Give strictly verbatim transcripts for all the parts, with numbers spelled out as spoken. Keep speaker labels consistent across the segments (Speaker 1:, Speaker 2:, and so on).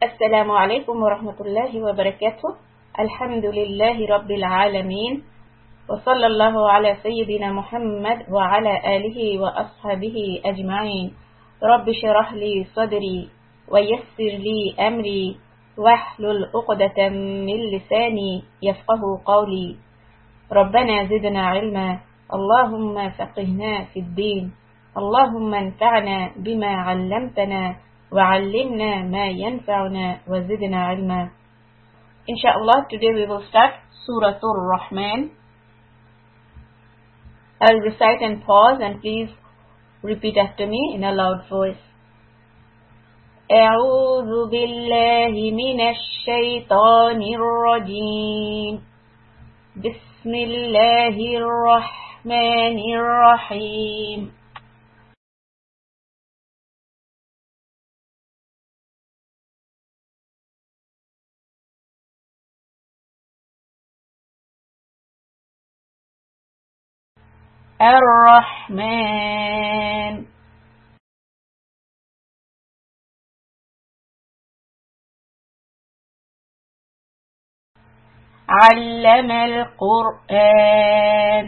Speaker 1: السلام عليكم ورحمة الله وبركاته. الحمد لله رب العالمين، وصلى الله على سيدنا محمد وعلى آله وأصحابه أجمعين. رب شرح لي صدري ويسر لي أمري واحلل عقدة من لساني يفقه قولي. ربنا زدنا علما، اللهم فقهنا في الدين، اللهم انفعنا بما علمتنا وعلمنا ما ينفعنا وزدنا علما. Inshallah, today we will start Surah Ar-Rahman. I'll recite and pause, and please repeat after me in a loud voice. أعوذ بالله من الشيطان الرجيم. بسم الله الرحمن الرحيم. الرحمن علم القرآن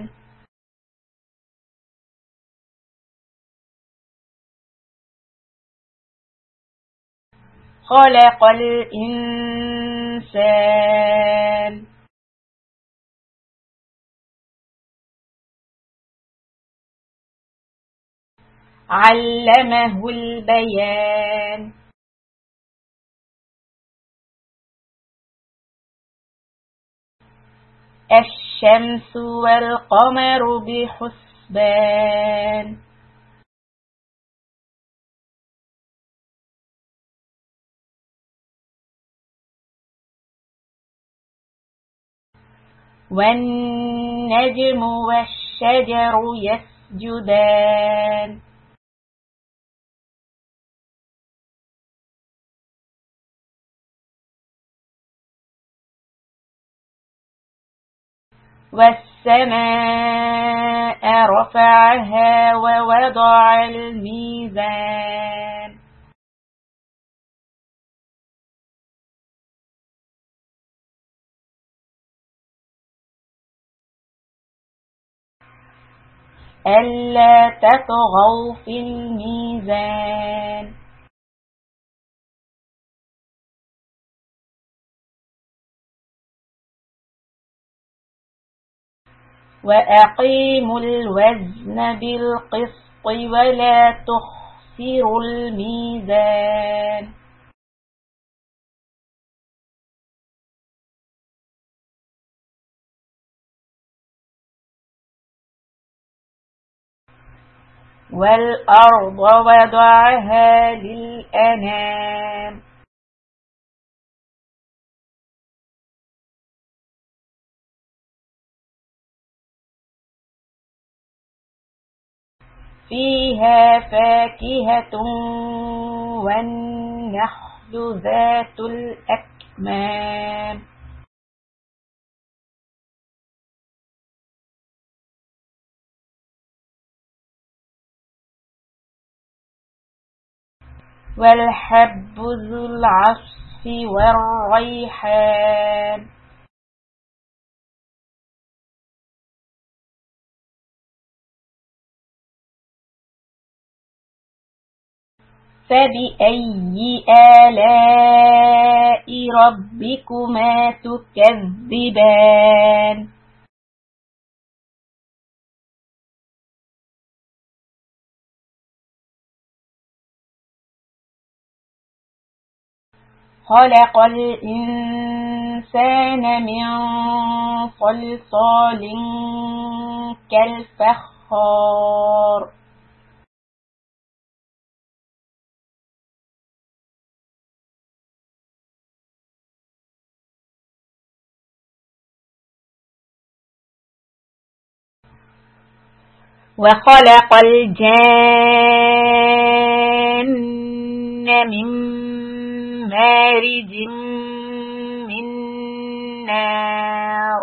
Speaker 1: خلق الإنسان علمه البيان الشمس والقمر بحسبان والنجم والشجر يسجدان والسماء رفعها ووضع الميزان ألا تطغوا في الميزان وأقيموا الوزن بالقسط ولا تخسروا الميزان والأرض وضعها للأنام فيها فاكهة والنخل ذات الأكمام والحب ذو العصف والريحان فبأي آلاء ربكما تكذبان خلق الإنسان من صلصال كالفخار وخلق الجان من مارج من نار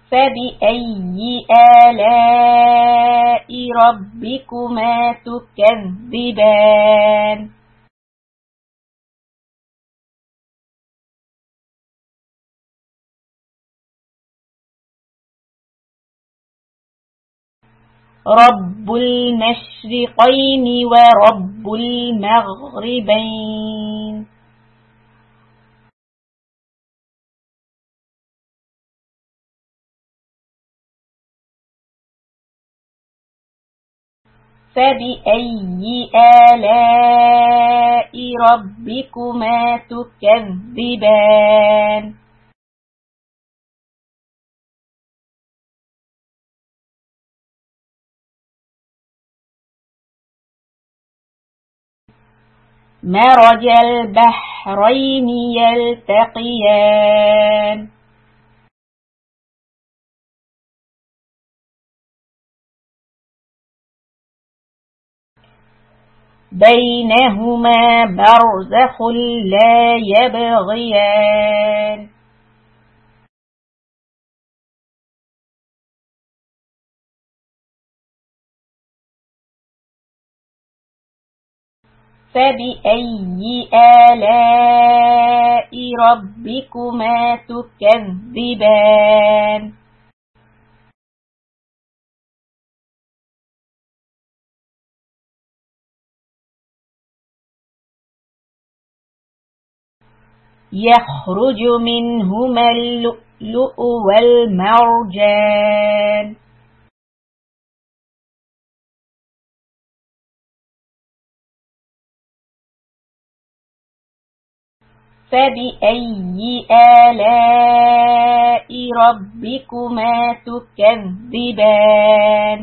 Speaker 1: فبأي آلاء ربكما تكذبان رب المشرقين ورب المغربين فبأي آلاء ربكما تكذبان مرج البحرين يلتقيان بينهما برزخ لا يبغيان فبأي آلاء ربكما تكذبان يخرج منهما اللؤلؤ والمرجان فبأي آلاء ربكما تكذبان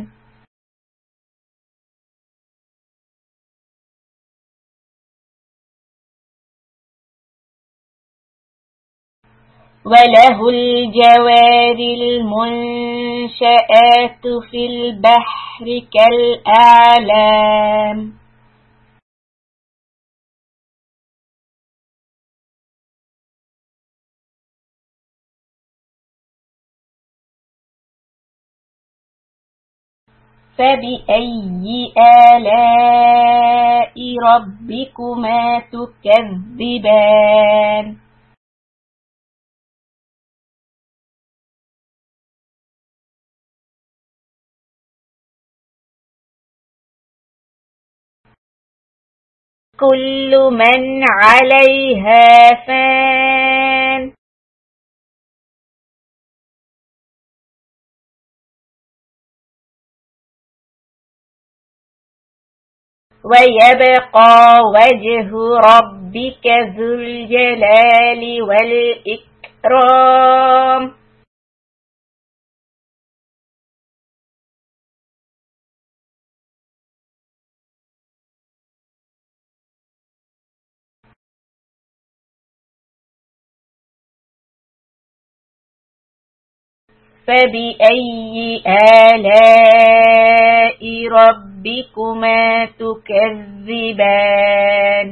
Speaker 1: وله الجوار المنشآت في البحر كالأعلام فبأي آلاء ربكما تكذبان كل من عليها فان ويبقى وجه ربك ذو الجلال والإكرام فبأي آلاء ربكما تكذبان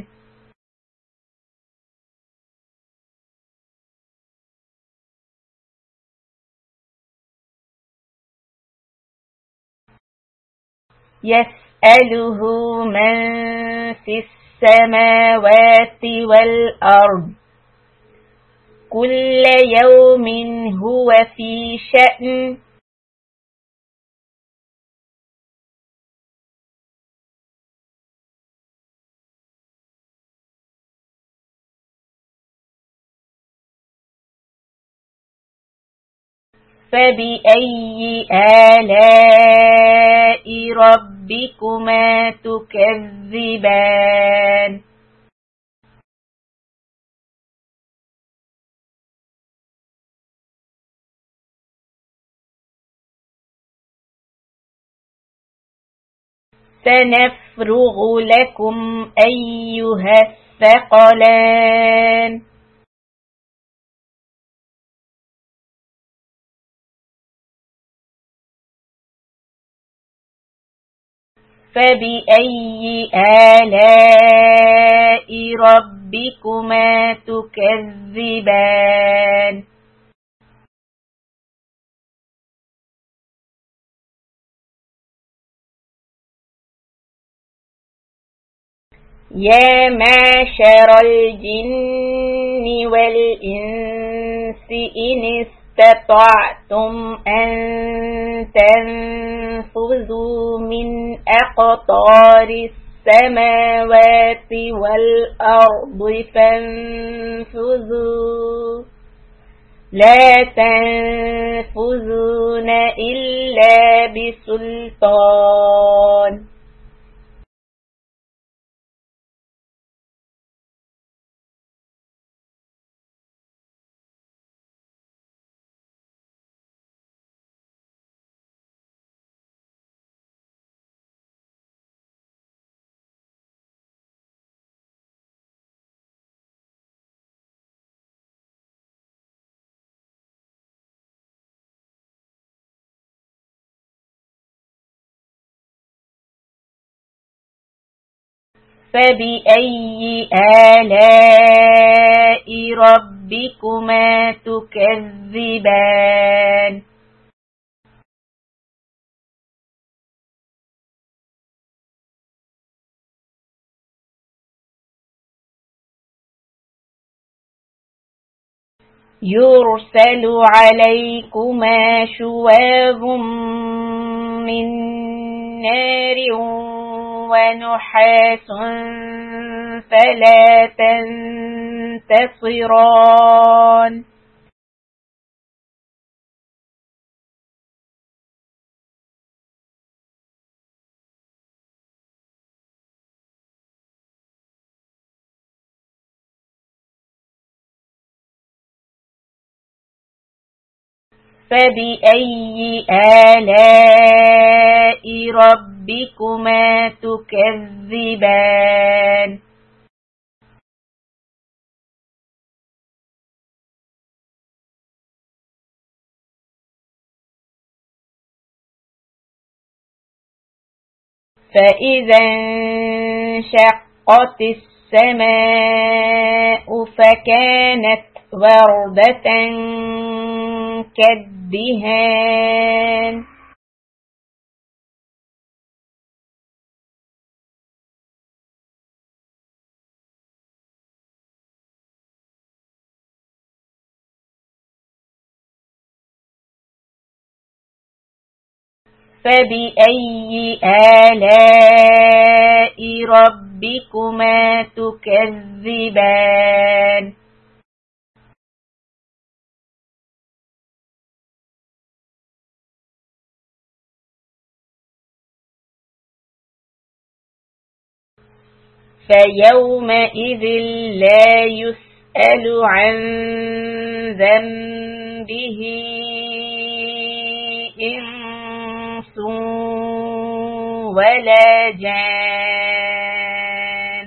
Speaker 1: يسأله من في السماوات والأرض كل يوم هو في شأن فبأي آلاء ربكما تكذبان سنفرغ لكم أيها الثقلان فبأي آلاء ربكما تكذبان يا معشر الجن والإنس إن استطعتم أن تنفذوا من أقطار السماوات والأرض فانفذوا لا تنفذون إلا بسلطان. فبأي آلاء ربكما تكذبان. يرسل عليكما شواظ من نار ونحاس فلا تنتصران. فبأي آلاء ربكما تكذبان. فإذا انشقت السماء فكانت وردة كالدهان. فبأي آلاء ربكما تكذبان. فيومئذ لا يسأل عن ذنبه إنس ولا جان.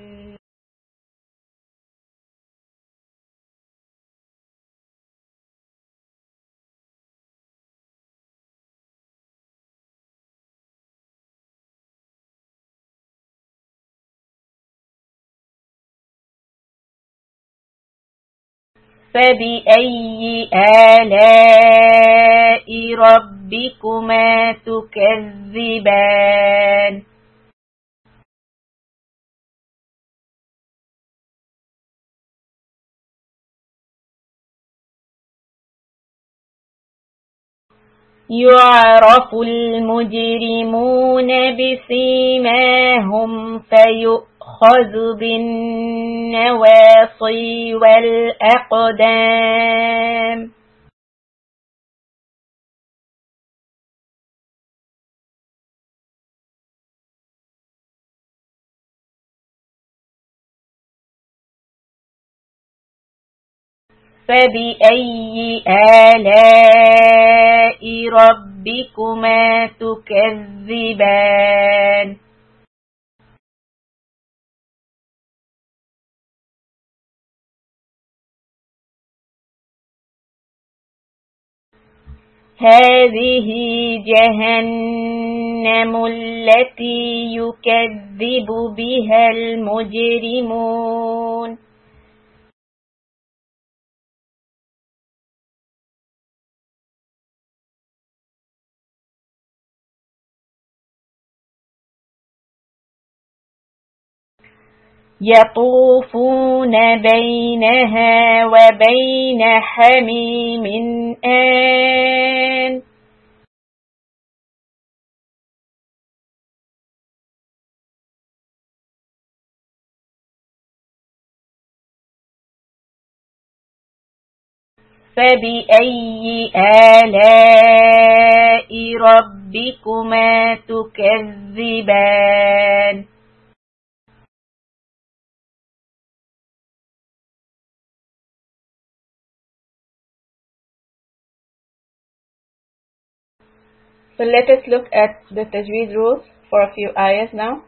Speaker 1: فبأي آلاء ربكما تكذبان. يعرف المجرمون بسيماهم فيؤخذ بالنواصي والأقدام. فبأي آلاء ربكما تكذبان. هذه جهنم التي يكذب بها المجرمون. يطوفون بينها وبين حميم آن. فبأي آلاء ربكما تكذبان. So let us look at the tajweed rules for a few ayahs now.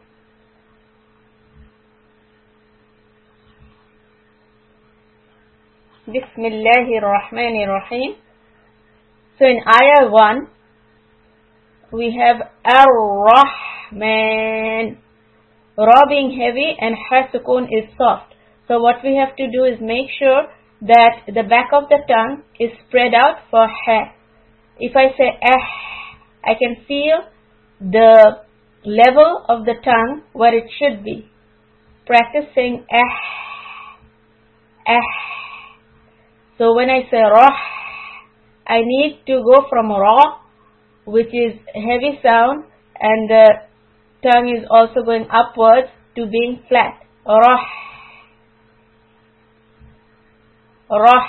Speaker 1: Bismillahir Rahmanir Rahim. So in ayah one, we have Ar-Rahman. Ra being heavy and Ha sukun is soft. So what we have to do is make sure that the back of the tongue is spread out for Ha. If I say eh, I can feel the level of the tongue where it should be. Practice saying eh, eh. So when I say rah, I need to go from ra, which is heavy sound, and the tongue is also going upwards, to being flat. Rah, rah.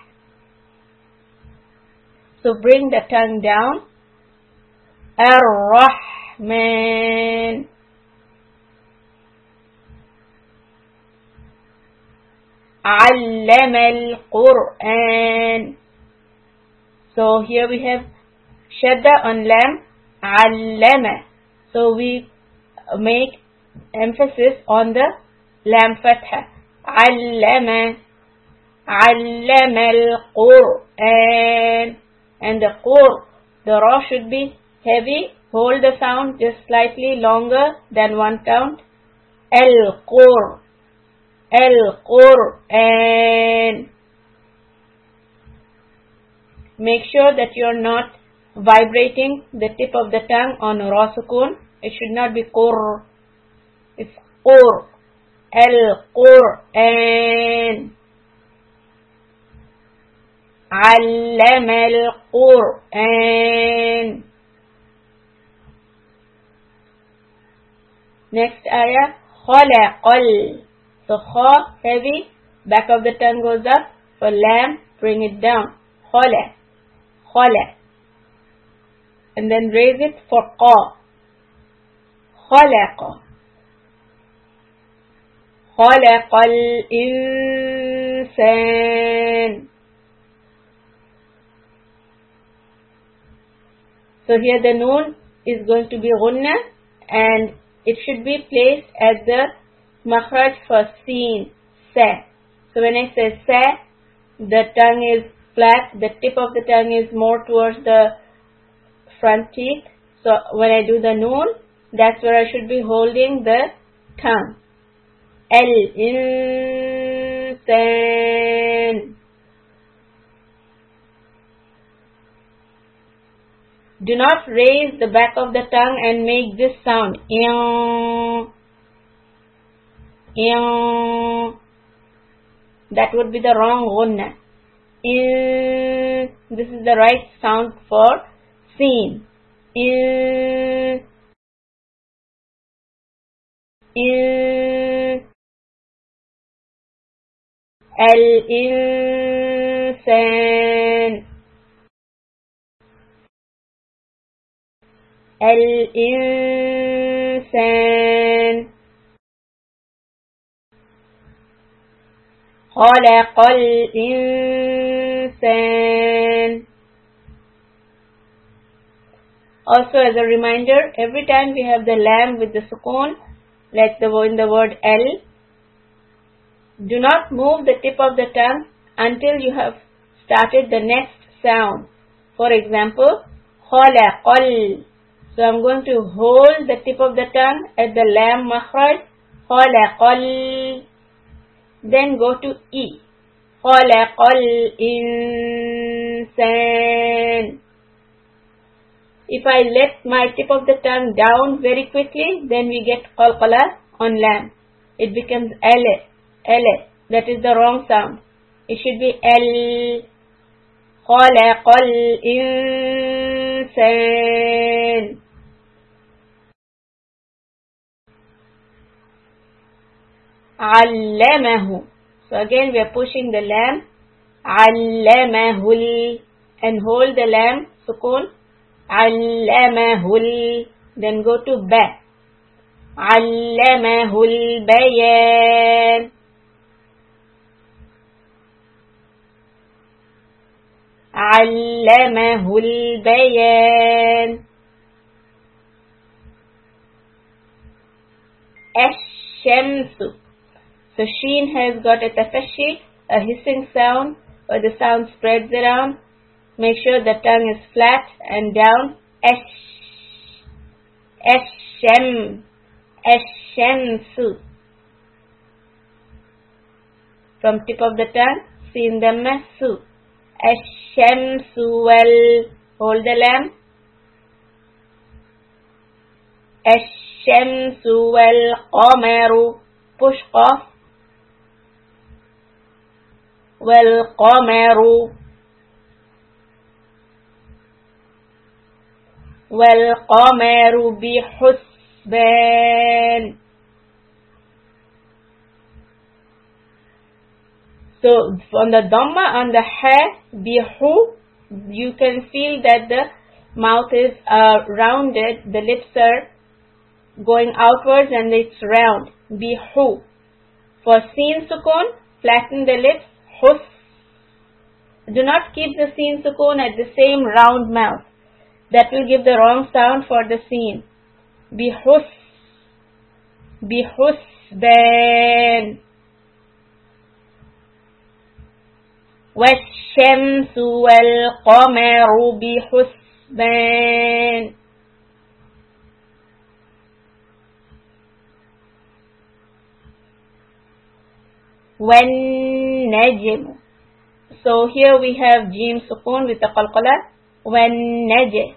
Speaker 1: So bring the tongue down. Ar-Rahman. Allama al-Quran. So here we have shadda on lam, allama. So we make emphasis on the lam fatha. Allama, allama al-Quran. And the qur, the ra should be heavy. Hold the sound just slightly longer than one count. Al-Qur, Al-Qur'an. Make sure that you are not vibrating the tip of the tongue on ra sukun. It should not be qur. It's qur. Al-Qur'an. Allama al-Qur'an. Next ayah, khalaqal. So kha, heavy, back of the tongue goes up. For lam, bring it down. Khala, khala. And then raise it for qa. Khalaqa. Khalaqal insan. So here the noon is going to be gunna, and it should be placed at the makhraj for seen, sa. So when I say sa, the tongue is flat, the tip of the tongue is more towards the front teeth. So when I do the noon, that's where I should be holding the tongue. Al-insan. Do not raise the back of the tongue and make this sound. That would be the wrong gunna. This is the right sound for seen. Al-insan. Al-insan. Khalaqal insan. Also, as a reminder, every time we have the lam with the sukoon, like the in the word al, do not move the tip of the tongue until you have started the next sound. For example, khalaqal. So I'm going to hold the tip of the tongue at the lam makhraj. Khalaqal. Then go to E. Khalaqal insan. If I let my tip of the tongue down very quickly, then we get qalqala on lam. it becomes L. L. That is the wrong sound. It should be L. خلق الإنسان. علمه. So again we are pushing the lam. علمه ال, and hold the lam sukun. علمه ال, then go to ba. علمه البيان. علمه البيان. الشمس. So sheen has got a tafashi, a hissing sound, where the sound spreads around. Make sure the tongue is flat and down. Ash, asham, ashamsu. From tip of the tongue, sin the masu. Ashamsu wal, hold the lam. Ashamsu wal qamaru, push off. Wal qamaru. Wal qamaru bihusban. So on the dhamma, on the ha, bihu, you can feel that the mouth is uh, rounded, the lips are going outwards and it's round. Bihu. For sin sukun, flatten the lips. Hus. Do not keep the sin sukun at the same round mouth. That will give the wrong sound for the sin. Bihus. Bihusban. والشمس والقمر بحسبان. والنجم. So here we have jim sukun with the qalqala. والنجم.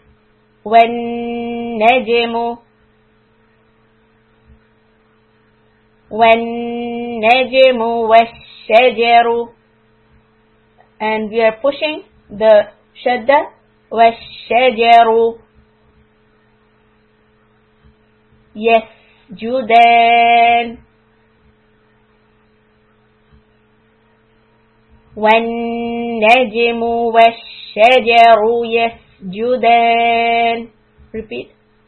Speaker 1: والنجم. والنجم والشجر. And we are pushing the shadda. والشجر يسجدان. والنجم والشجر يسجدان. Repeat.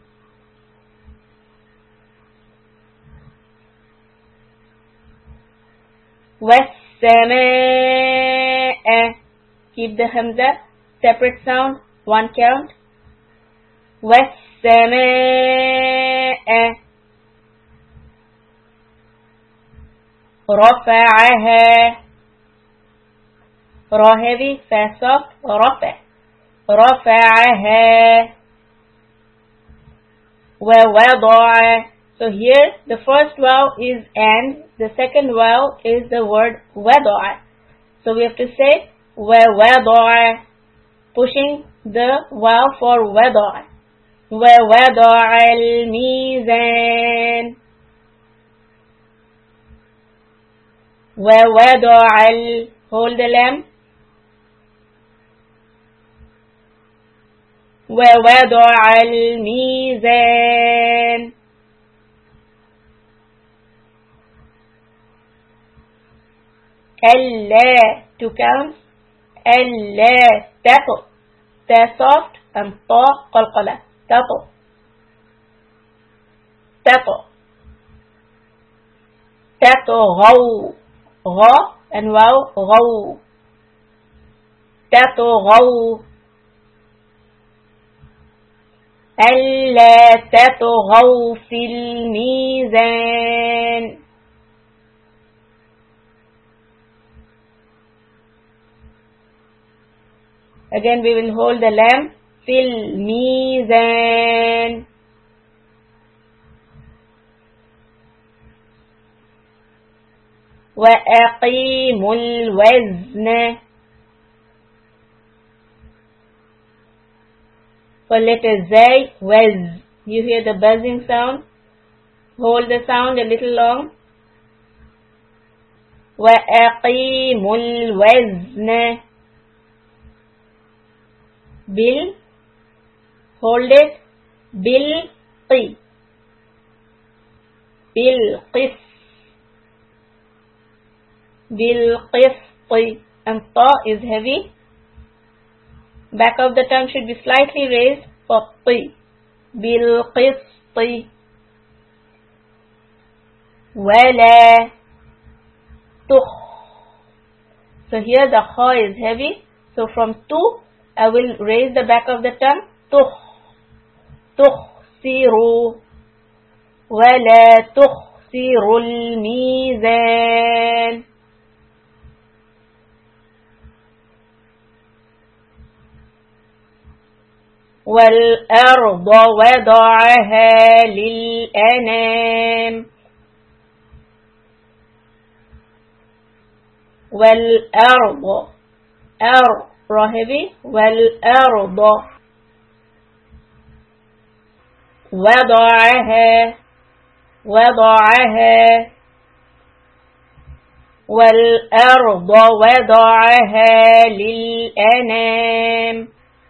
Speaker 1: والسماء. Keep the hamza, separate sound, one count. والسماء رفعها. Ra heavy, fa soft, rafa. رفعها. ووضع. So here the first waw is and, the second waw is the word wada'a. So we have to say ووضع, pushing the waw for wada'a. ووضع الميزان. ووضع ال, hold the lam. ووضع الميزان. ألا, two counts. ألا تطغ. تا soft and طا قلقلة. تطغ. تطغ. تطغوا. غا and واو غو. تطغوا. ألا تطغوا في الميزان. Again we will hold the lam. في الميزان. وأقيموا الوزن. For letter Z, waz. You hear the buzzing sound. Hold the sound a little long. وأقيموا الوزن بال hold it بالقي بالقسط بالقسط and ta is heavy. Back of the tongue should be slightly raised for t. بالقسط ولا تخ. So here the kha is heavy. So from tu I will raise the back of the tongue. تخ تخسروا ولا تخسروا الميزان. والأرض وضعها للأنام. والأرض أر heavy. والأرض وضعها وضعها والأرض وضعها للأنام.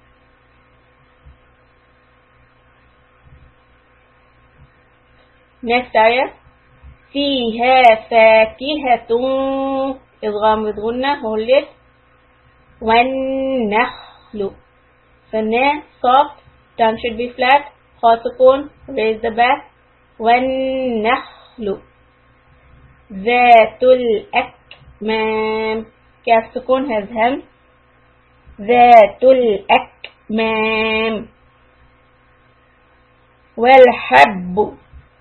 Speaker 1: Next ayah. فيها فاكهة إضغام بتغنى hold it. والنخل. So na soft, tongue should be flat. Kha sukun, raise the back. والنخل ذات الأكمام. Kaf sukun has hem. ذات الأكمام. والحب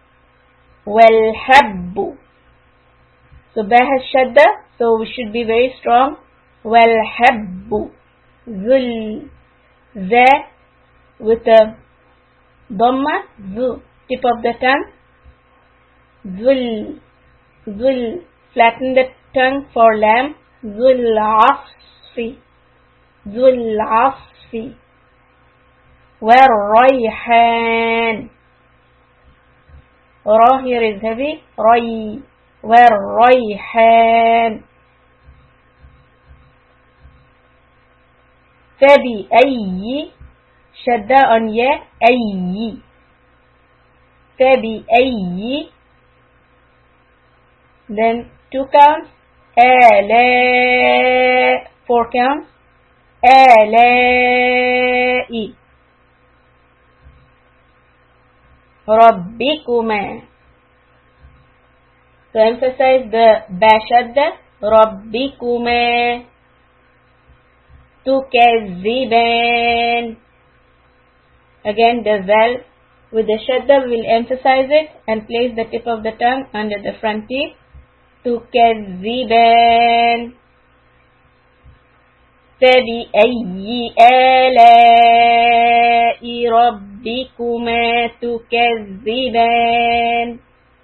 Speaker 1: والحب. So ba has shadda, so we should be very strong. والحب ذل ذا with a dhamma ذ tip of the tongue. ذل ذل flatten the tongue for lamb. ذل عصف ذل عصف. والريحان. Ra here is heavy. ري والريحان. فبأي شدة on ya أي. فبأي then two counts. آلاء four counts. آلاء ربكما. So emphasize the ba shadda. ربكما تكذبان. Again the zal with the shadda we will emphasize it and place the tip of the tongue under the front teeth. تكذبان. فبأي آلاء ربكما تكذبان.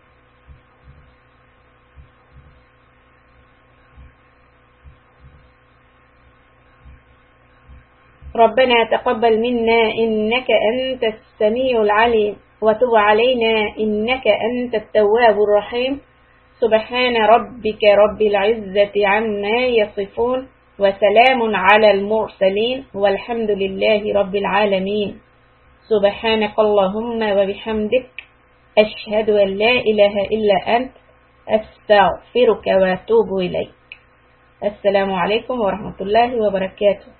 Speaker 1: ربنا تقبل منا إنك أنت السميع العليم وتب علينا إنك أنت التواب الرحيم. سبحان ربك رب العزة عما يصفون وسلام على المرسلين والحمد لله رب العالمين. سبحانك اللهم وبحمدك أشهد أن لا إله إلا أنت أستغفرك وأتوب إليك. السلام عليكم ورحمة الله وبركاته.